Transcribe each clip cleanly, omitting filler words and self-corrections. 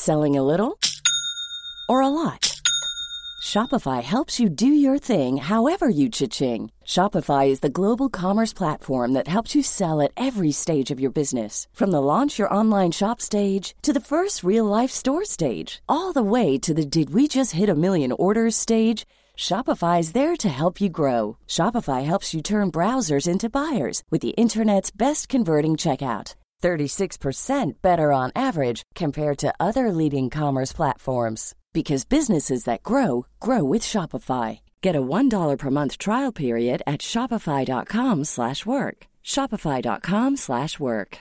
Selling a little or a lot? Shopify helps you do your thing however you cha-ching. Shopify is the global commerce platform that helps you sell at every stage of your business. From the launch your online shop stage to the first real-life store stage, all the way to the did we just hit a million orders stage. Shopify is there to help you grow. Shopify helps you turn browsers into buyers with the internet's best converting checkout. 36% better on average compared to other leading commerce platforms. Because businesses that grow, grow with Shopify. Get a $1 per month trial period at shopify.com/work. Shopify.com/work.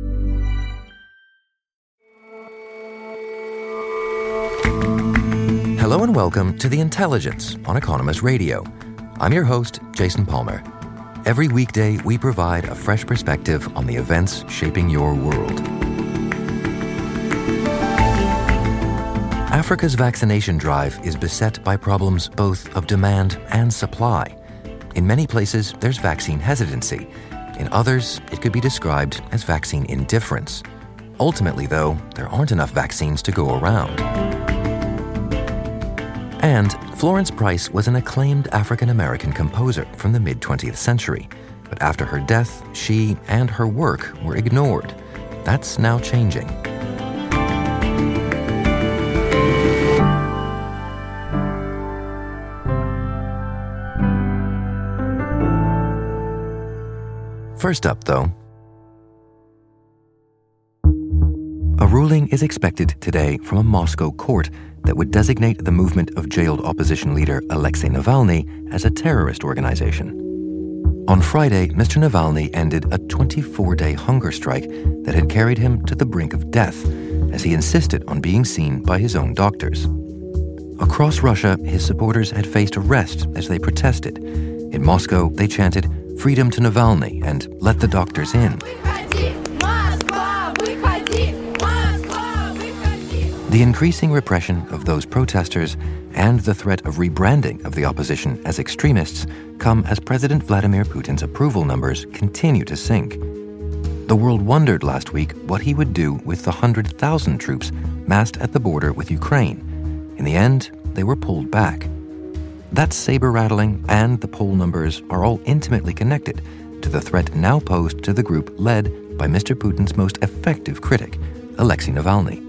Hello and welcome to The Intelligence on Economist Radio. I'm your host, Jason Palmer. Every weekday, we provide a fresh perspective on the events shaping your world. Africa's vaccination drive is beset by problems both of demand and supply. In many places, there's vaccine hesitancy. In others, it could be described as vaccine indifference. Ultimately, though, there aren't enough vaccines to go around. And Florence Price was an acclaimed African-American composer from the mid-20th century. But after her death, she and her work were ignored. That's now changing. First up, though, a ruling is expected today from a Moscow court that would designate the movement of jailed opposition leader Alexei Navalny as a terrorist organization. On Friday, Mr. Navalny ended a 24-day hunger strike that had carried him to the brink of death, as he insisted on being seen by his own doctors. Across Russia, his supporters had faced arrest as they protested. In Moscow, they chanted, "Freedom to Navalny," and "Let the doctors in." The increasing repression of those protesters and the threat of rebranding of the opposition as extremists come as President Vladimir Putin's approval numbers continue to sink. The world wondered last week what he would do with the 100,000 troops massed at the border with Ukraine. In the end, they were pulled back. That saber-rattling and the poll numbers are all intimately connected to the threat now posed to the group led by Mr. Putin's most effective critic, Alexei Navalny.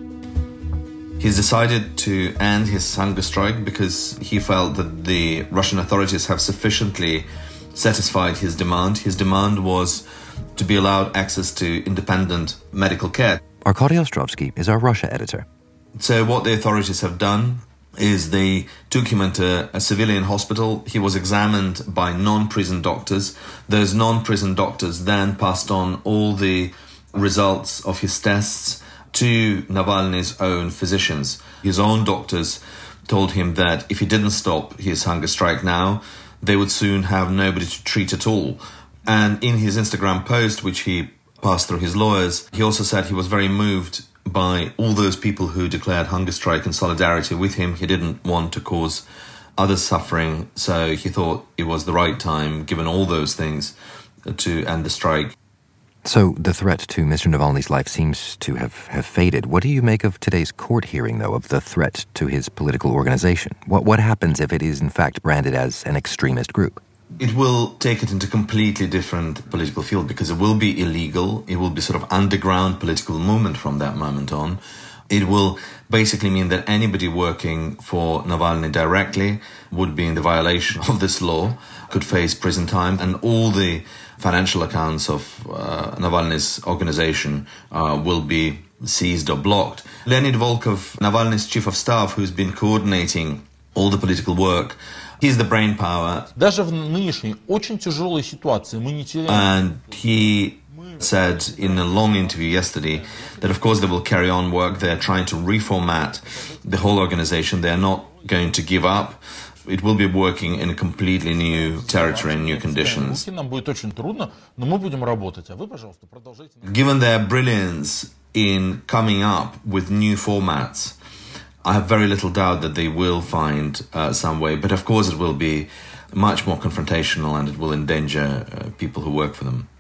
He's decided to end his hunger strike because he felt that the Russian authorities have sufficiently satisfied his demand. His demand was to be allowed access to independent medical care. Arkady Ostrovsky is our Russia editor. So what the authorities have done is they took him into a civilian hospital. He was examined by non-prison doctors. Those non-prison doctors then passed on all the results of his tests to Navalny's own physicians. His own doctors told him that if he didn't stop his hunger strike now, they would soon have nobody to treat at all. And in his Instagram post, which he passed through his lawyers, he also said he was very moved by all those people who declared hunger strike in solidarity with him. He didn't want to cause others suffering, so he thought it was the right time, given all those things, to end the strike. So the threat to Mr. Navalny's life seems to have faded. What do you make of today's court hearing, though, of the threat to his political organization? What happens if it is, in fact, branded as an extremist group? It will take it into a completely different political field because it will be illegal. It will be sort of underground political movement from that moment on. It will basically mean that anybody working for Navalny directly would be in the violation of this law, could face prison time, and all the financial accounts of Navalny's organization will be seized or blocked. Leonid Volkov, Navalny's chief of staff, who's been coordinating all the political work, he's the brain power. And he said in a long interview yesterday that of course they will carry on work. They're trying to reformat the whole organization. They're not going to give up. It will be working in a completely new territory and new conditions. Given their brilliance in coming up with new formats, I have very little doubt that they will find some way. But of course it will be much more confrontational and it will endanger people who work for them.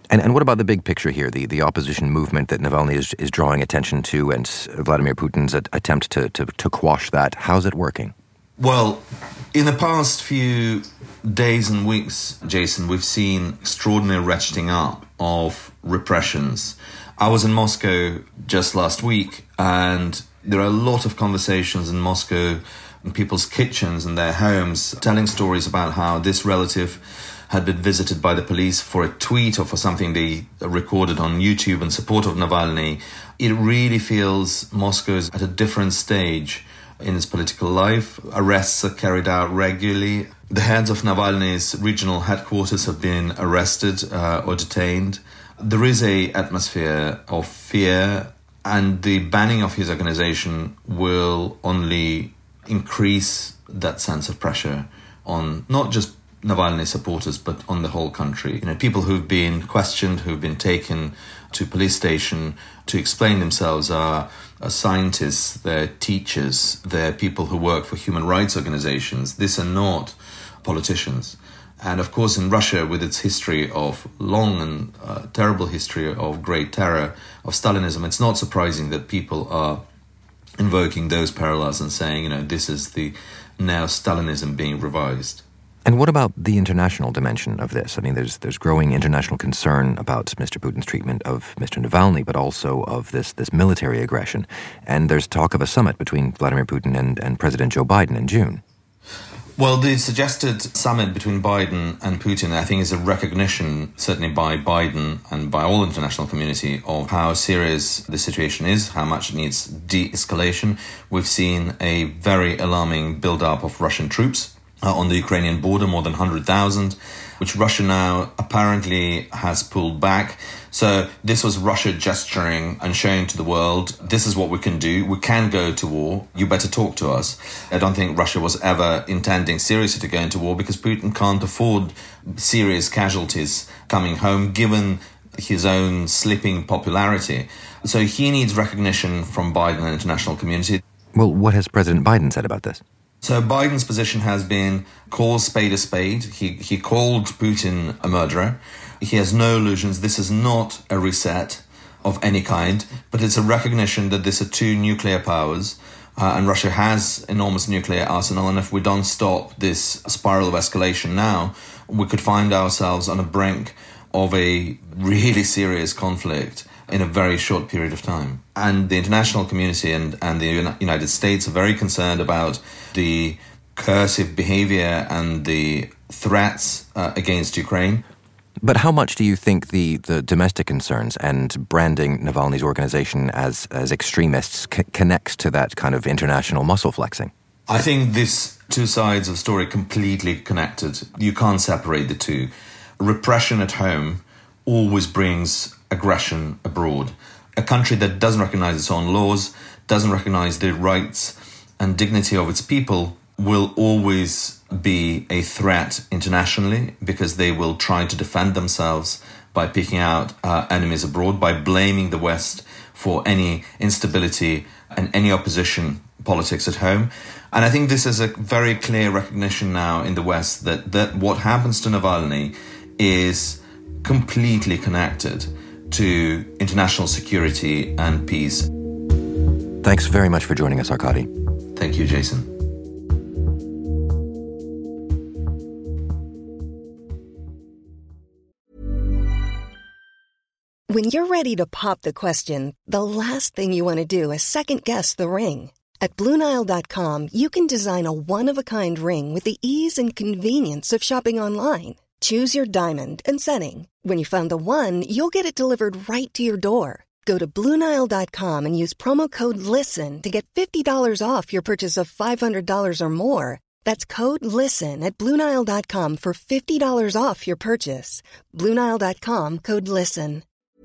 And what about the big picture here, the opposition movement that Navalny is drawing attention to, and Vladimir Putin's attempt to quash that? How's it working? Well, in the past few days and weeks, Jason, we've seen extraordinary ratcheting up of repressions. I was in Moscow just last week, and there are a lot of conversations in Moscow in people's kitchens and their homes, telling stories about how this relative had been visited by the police for a tweet or for something they recorded on YouTube in support of Navalny. It really feels Moscow is at a different stage in its political life. Arrests are carried out regularly. The heads of Navalny's regional headquarters have been arrested or detained. There is an atmosphere of fear, and the banning of his organization will only increase that sense of pressure on not just Navalny supporters, but on the whole country. People who've been questioned, who've been taken to police station to explain themselves are scientists, they're teachers, they're people who work for human rights organizations. These are not politicians. And of course, in Russia, with its history of long and terrible history of great terror, of Stalinism, it's not surprising that people are invoking those parallels and saying, this is the now Stalinism being revised. And what about the international dimension of this? I mean, there's growing international concern about Mr. Putin's treatment of Mr. Navalny, but also of this military aggression. And there's talk of a summit between Vladimir Putin and President Joe Biden in June. Well, the suggested summit between Biden and Putin, I think, is a recognition, certainly by Biden and by all international community, of how serious the situation is, how much it needs de-escalation. We've seen a very alarming build-up of Russian troops on the Ukrainian border, more than 100,000, which Russia now apparently has pulled back. So this was Russia gesturing and showing to the world, this is what we can do. We can go to war. You better talk to us. I don't think Russia was ever intending seriously to go into war, because Putin can't afford serious casualties coming home, given his own slipping popularity. So he needs recognition from Biden and the international community. Well, what has President Biden said about this? So Biden's position has been, call spade a spade. He called Putin a murderer. He has no illusions. This is not a reset of any kind, but it's a recognition that these are two nuclear powers, and Russia has enormous nuclear arsenal. And if we don't stop this spiral of escalation now, we could find ourselves on the brink of a really serious conflict in a very short period of time. And the international community and the United States are very concerned about the coercive behavior and the threats against Ukraine. But how much do you think the domestic concerns and branding Navalny's organization as extremists connects to that kind of international muscle flexing? I think these two sides of the story are completely connected. You can't separate the two. Repression at home always brings aggression abroad. A country that doesn't recognize its own laws, doesn't recognize the rights and dignity of its people, will always be a threat internationally, because they will try to defend themselves by picking out enemies abroad, by blaming the West for any instability and any opposition politics at home. And I think this is a very clear recognition now in the West that what happens to Navalny is completely connected to international security and peace. Thanks very much for joining us, Arkady. Thank you, Jason. When you're ready to pop the question, the last thing you want to do is second-guess the ring. At BlueNile.com, you can design a one-of-a-kind ring with the ease and convenience of shopping online. Choose your diamond and setting. When you find the one, you'll get it delivered right to your door. Go to BlueNile.com and use promo code LISTEN to get $50 off your purchase of $500 or more. That's code LISTEN at BlueNile.com for $50 off your purchase. BlueNile.com, code LISTEN.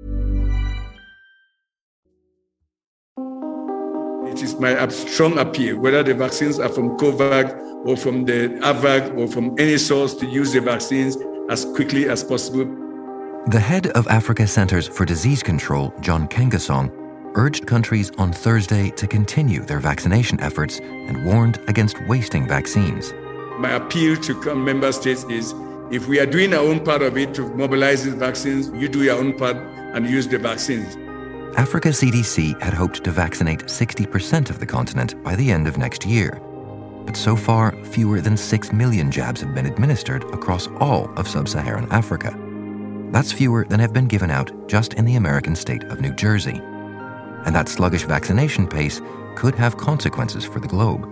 It is my strong appeal, whether the vaccines are from COVAX or from the AVAC or from any source, to use the vaccines as quickly as possible. The head of Africa Centers for Disease Control, John Kengasong, urged countries on Thursday to continue their vaccination efforts and warned against wasting vaccines. My appeal to member states is If we are doing our own part of it to mobilize these vaccines, you do your own part and use the vaccines. Africa's CDC had hoped to vaccinate 60% of the continent by the end of next year. But so far, fewer than 6 million jabs have been administered across all of sub-Saharan Africa. That's fewer than have been given out just in the American state of New Jersey. And that sluggish vaccination pace could have consequences for the globe.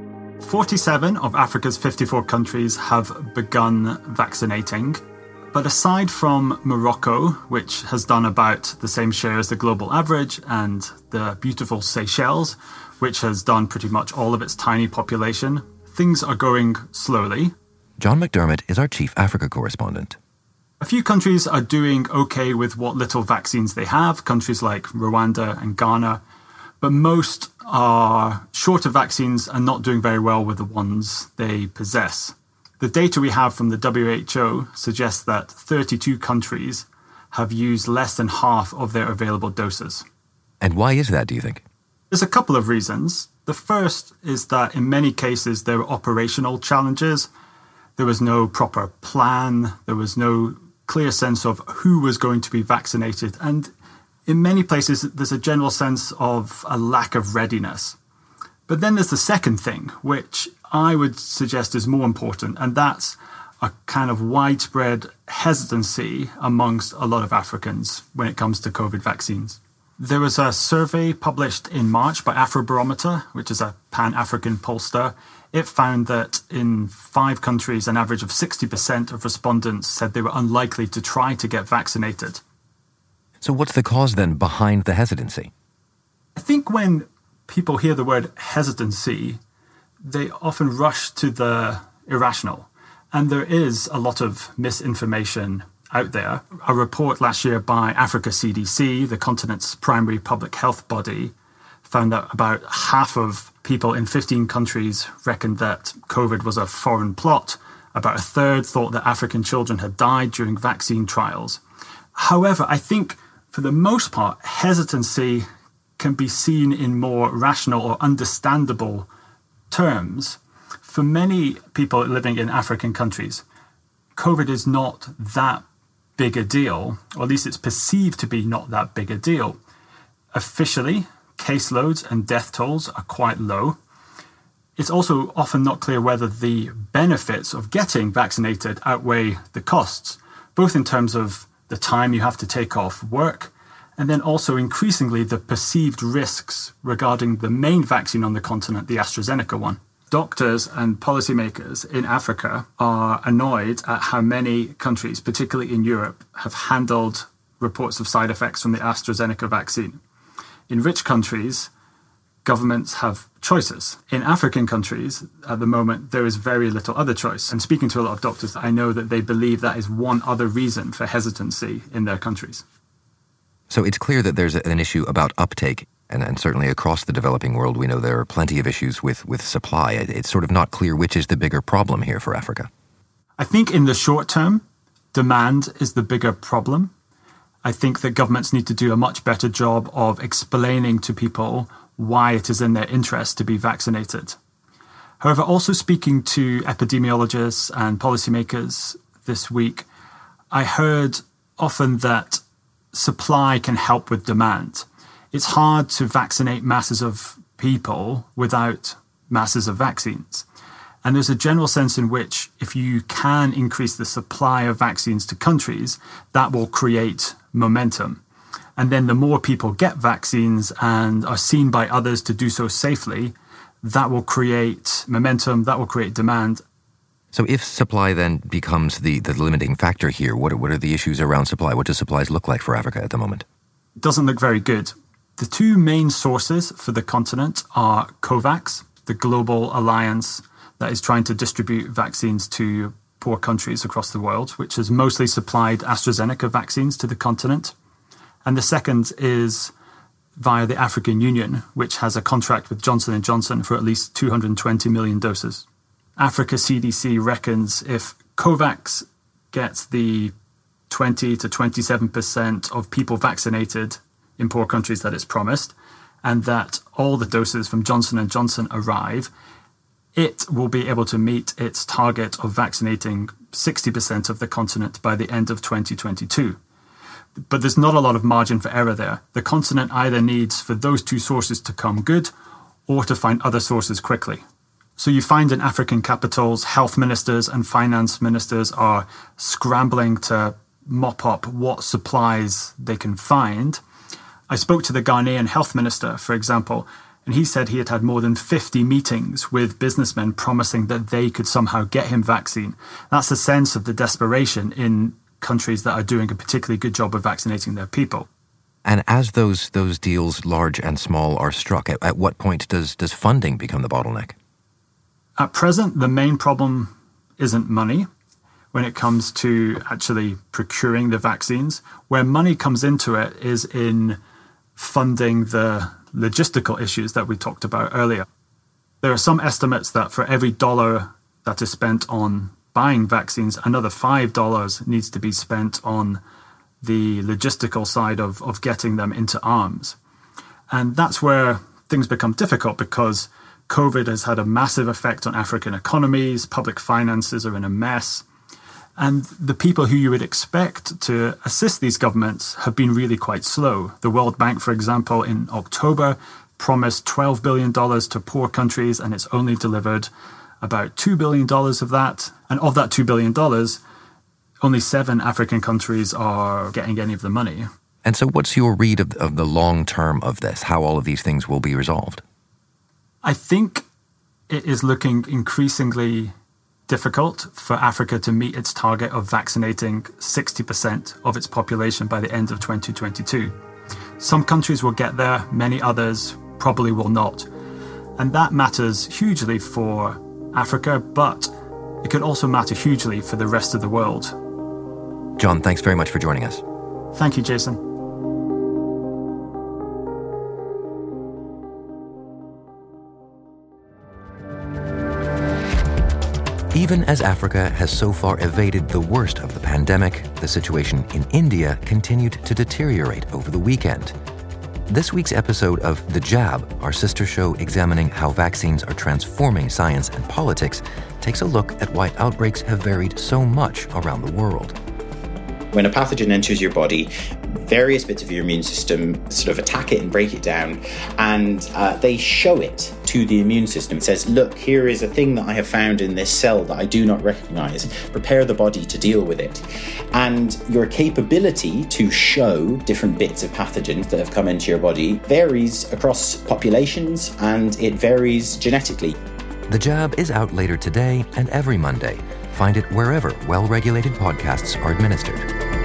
47 of Africa's 54 countries have begun vaccinating. But aside from Morocco, which has done about the same share as the global average, and the beautiful Seychelles, which has done pretty much all of its tiny population, things are going slowly. John McDermott is our chief Africa correspondent. A few countries are doing okay with what little vaccines they have, countries like Rwanda and Ghana, but most are short of vaccines and not doing very well with the ones they possess. The data we have from the WHO suggests that 32 countries have used less than half of their available doses. And why is that, do you think? There's a couple of reasons. The first is that in many cases there were operational challenges. There was no proper plan. There was no clear sense of who was going to be vaccinated. And in many places, there's a general sense of a lack of readiness. But then there's the second thing, which I would suggest is more important, and that's a kind of widespread hesitancy amongst a lot of Africans when it comes to COVID vaccines. There was a survey published in March by Afrobarometer, which is a Pan-African pollster. It found that in 5 countries, an average of 60% of respondents said they were unlikely to try to get vaccinated. So what's the cause then behind the hesitancy? I think when people hear the word hesitancy, they often rush to the irrational. And there is a lot of misinformation out there. A report last year by Africa CDC, the continent's primary public health body, found that about half of people in 15 countries reckoned that COVID was a foreign plot. About a third thought that African children had died during vaccine trials. However, I think for the most part, hesitancy can be seen in more rational or understandable terms. For many people living in African countries, COVID is not that big a deal, or at least it's perceived to be not that big a deal. Officially, caseloads and death tolls are quite low. It's also often not clear whether the benefits of getting vaccinated outweigh the costs, both in terms of the time you have to take off work, and then also increasingly the perceived risks regarding the main vaccine on the continent, the AstraZeneca one. Doctors and policymakers in Africa are annoyed at how many countries, particularly in Europe, have handled reports of side effects from the AstraZeneca vaccine. In rich countries, governments have choices. In African countries, at the moment, there is very little other choice. And speaking to a lot of doctors, I know that they believe that is one other reason for hesitancy in their countries. So it's clear that there's an issue about uptake. And certainly across the developing world, we know there are plenty of issues with supply. It's sort of not clear which is the bigger problem here for Africa. I think in the short term, demand is the bigger problem. I think that governments need to do a much better job of explaining to people why it is in their interest to be vaccinated. However, also speaking to epidemiologists and policymakers this week, I heard often that supply can help with demand. It's hard to vaccinate masses of people without masses of vaccines. And there's a general sense in which if you can increase the supply of vaccines to countries, that will create momentum. And then the more people get vaccines and are seen by others to do so safely, that will create momentum, that will create demand. So if supply then becomes the limiting factor here, what are the issues around supply? What do supplies look like for Africa at the moment? It doesn't look very good. The two main sources for the continent are COVAX, the global alliance that is trying to distribute vaccines to poor countries across the world, which has mostly supplied AstraZeneca vaccines to the continent. And the second is via the African Union, which has a contract with Johnson & Johnson for at least 220 million doses. Africa CDC reckons if COVAX gets the 20 to 27% of people vaccinated in poor countries that it's promised, and that all the doses from Johnson & Johnson arrive, it will be able to meet its target of vaccinating 60% of the continent by the end of 2022. But there's not a lot of margin for error there. The continent either needs for those two sources to come good or to find other sources quickly. So you find in African capitals, health ministers and finance ministers are scrambling to mop up what supplies they can find. I spoke to the Ghanaian health minister, for example, and he said he had had more than 50 meetings with businessmen promising that they could somehow get him vaccine. That's a sense of the desperation in countries that are doing a particularly good job of vaccinating their people. And as those deals, large and small, are struck, at what point does funding become the bottleneck? At present, the main problem isn't money when it comes to actually procuring the vaccines. Where money comes into it is in funding the logistical issues that we talked about earlier. There are some estimates that for every $1 that is spent on buying vaccines, another $5 needs to be spent on the logistical side of getting them into arms. And that's where things become difficult because COVID has had a massive effect on African economies, public finances are in a mess, and the people who you would expect to assist these governments have been really quite slow. The World Bank, for example, in October promised $12 billion to poor countries, and it's only delivered about $2 billion of that. And of that $2 billion, only 7 African countries are getting any of the money. And so what's your read of the long term of this, how all of these things will be resolved? I think it is looking increasingly difficult for Africa to meet its target of vaccinating 60% of its population by the end of 2022. Some countries will get there, many others probably will not. And that matters hugely for Africa, but it could also matter hugely for the rest of the world. John, thanks very much for joining us. Thank you, Jason. Even as Africa has so far evaded the worst of the pandemic, the situation in India continued to deteriorate over the weekend. This week's episode of The Jab, our sister show examining how vaccines are transforming science and politics, takes a look at why outbreaks have varied so much around the world. When a pathogen enters your body, various bits of your immune system sort of attack it and break it down, and they show it to the immune system. It says, look, here is a thing that I have found in this cell that I do not recognize. Prepare the body to deal with it. And your capability to show different bits of pathogens that have come into your body varies across populations, and it varies genetically. The Jab is out later today and every Monday. Find it wherever well-regulated podcasts are administered.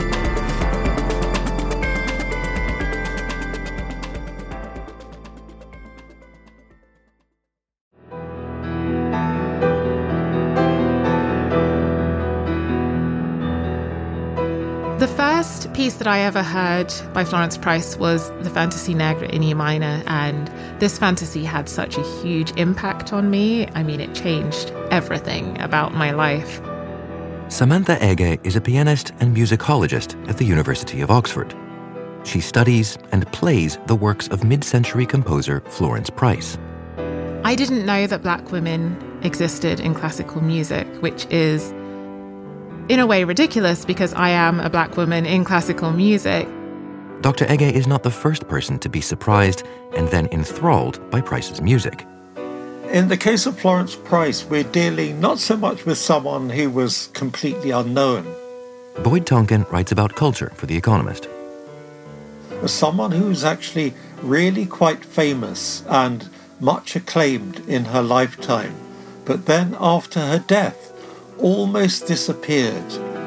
The first piece that I ever heard by Florence Price was the Fantasy Negra in E minor, and this fantasy had such a huge impact on me. I mean, it changed everything about my life. Samantha Ege is a pianist and musicologist at the University of Oxford. She studies and plays the works of mid-century composer Florence Price. I didn't know that Black women existed in classical music, which is in a way ridiculous because I am a Black woman in classical music. Dr. Ege is not the first person to be surprised and then enthralled by Price's music. In the case of Florence Price, we're dealing not so much with someone who was completely unknown. Boyd Tonkin writes about culture for The Economist. As someone who's actually really quite famous and much acclaimed in her lifetime, but then after her death, almost disappeared.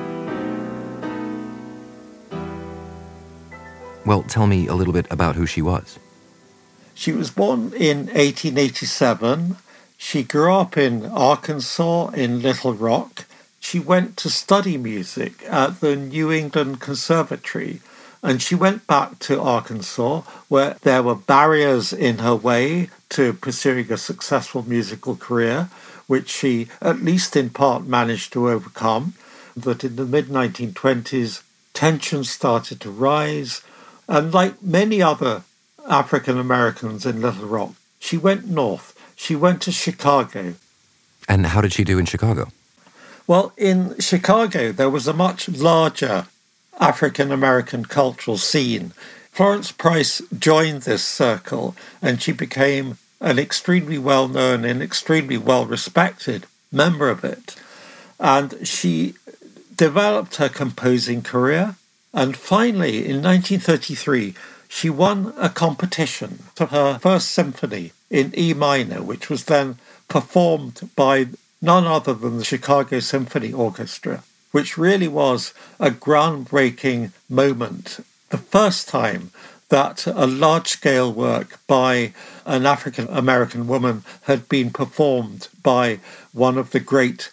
Well, tell me a little bit about who she was. She was born in 1887. She grew up in Arkansas, in Little Rock. She went to study music at the New England Conservatory, and she went back to Arkansas, where there were barriers in her way to pursuing a successful musical career, which she, at least in part, managed to overcome. But in the mid-1920s, tensions started to rise, and like many other African Americans in Little Rock, she went north. She went to Chicago. And how did she do in Chicago? Well, in Chicago, there was a much larger African-American cultural scene. Florence Price joined this circle, and she became an extremely well-known and extremely well-respected member of it. And she developed her composing career. And finally, in 1933, she won a competition for her first symphony in E minor, which was then performed by none other than the Chicago Symphony Orchestra, which really was a groundbreaking moment. The first time that a large-scale work by an African-American woman had been performed by one of the great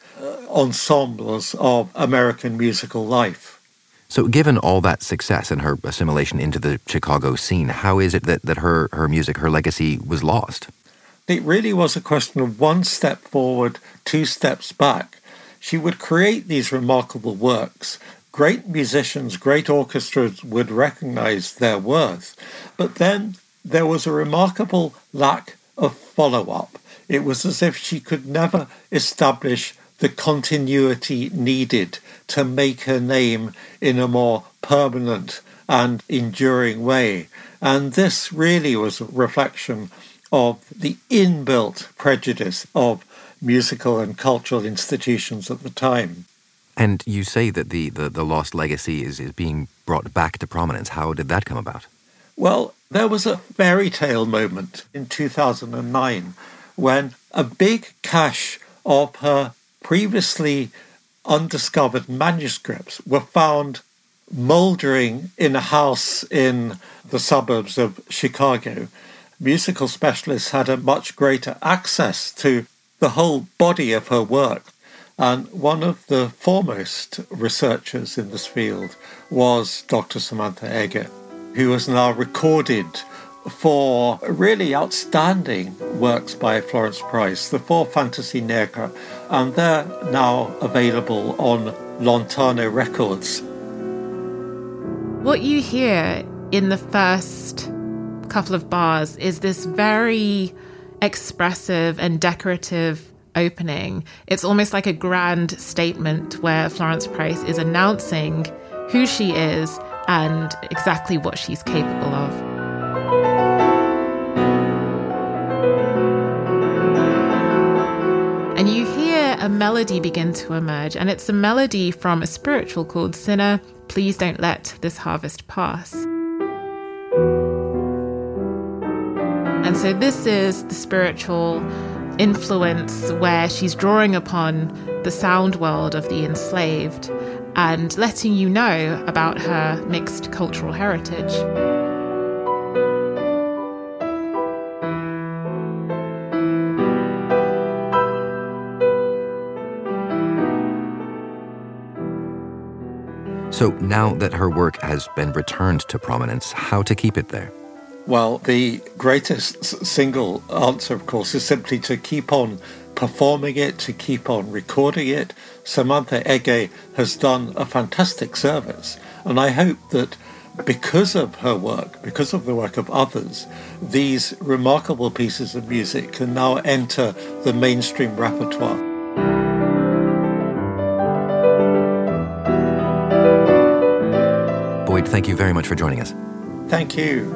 ensembles of American musical life. So given all that success and her assimilation into the Chicago scene, how is it that her music, her legacy was lost? It really was a question of one step forward, two steps back. She would create these remarkable works. Great musicians, great orchestras would recognize their worth. But then there was a remarkable lack of follow-up. It was as if she could never establish the continuity needed to make her name in a more permanent and enduring way. And this really was a reflection of the inbuilt prejudice of musical and cultural institutions at the time. And you say that the lost legacy is being brought back to prominence. How did that come about? Well, there was a fairy tale moment in 2009 when a big cache of her previously undiscovered manuscripts were found mouldering in a house in the suburbs of Chicago. Musical specialists had a much greater access to the whole body of her work. And one of the foremost researchers in this field was Dr. Samantha Egger, who has now recorded for really outstanding works by Florence Price, the four Fantasy Negra, and they're now available on Lontano Records. What you hear in the first couple of bars is this very expressive and decorative opening. It's almost like a grand statement where Florence Price is announcing who she is and exactly what she's capable of. And you hear a melody begin to emerge, and it's a melody from a spiritual called Sinner, Please Don't Let This Harvest Pass. And so this is the spiritual influence where she's drawing upon the sound world of the enslaved and letting you know about her mixed cultural heritage. So now that her work has been returned to prominence, how to keep it there? Well, the greatest single answer, of course, is simply to keep on performing it, to keep on recording it. Samantha Egger has done a fantastic service, and I hope that because of her work, because of the work of others, these remarkable pieces of music can now enter the mainstream repertoire. Boyd, thank you very much for joining us. Thank you.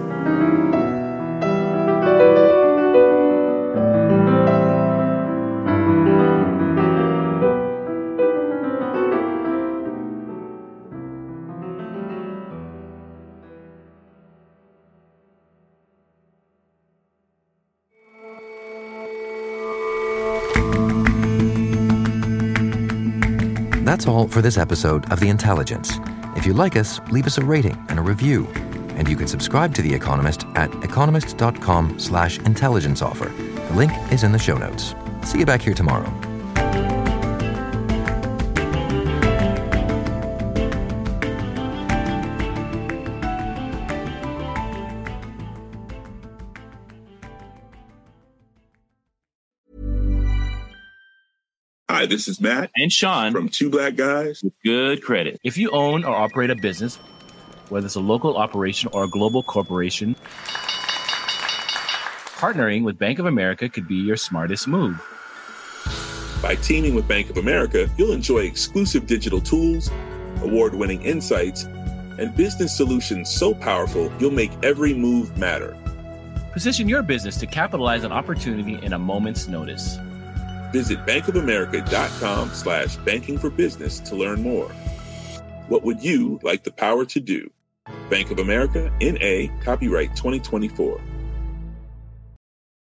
That's all for this episode of The Intelligence. If you like us, leave us a rating and a review. And you can subscribe to The Economist at economist.com/intelligence offer. The link is in the show notes. See you back here tomorrow. Hi, this is Matt and Sean from Two Black Guys with Good Credit. If you own or operate a business, whether it's a local operation or a global corporation, partnering with Bank of America could be your smartest move. By teaming with Bank of America, you'll enjoy exclusive digital tools, award-winning insights, and business solutions so powerful you'll make every move matter. Position your business to capitalize on opportunity in a moment's notice. Visit bankofamerica.com/banking for business to learn more. What would you like the power to do? Bank of America, N.A., copyright 2024.